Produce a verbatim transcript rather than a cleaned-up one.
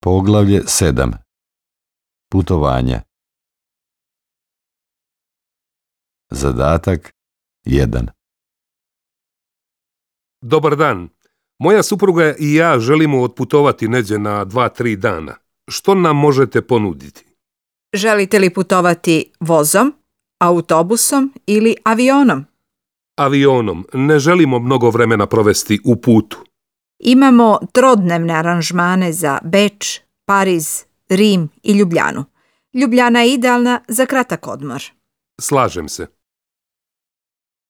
Poglavlje sedam. Putovanja. Zadatak jedan. Dobar dan. Moja supruga i ja želimo otputovati neđe na dva, tri dana. Što nam možete ponuditi? Želite li putovati vozom, autobusom ili avionom? Avionom. Ne želimo mnogo vremena provesti u putu. Imamo trodnevne aranžmane za Beč, Pariz, Rim i Ljubljanu. Ljubljana je idealna za kratak odmor. Slažem se.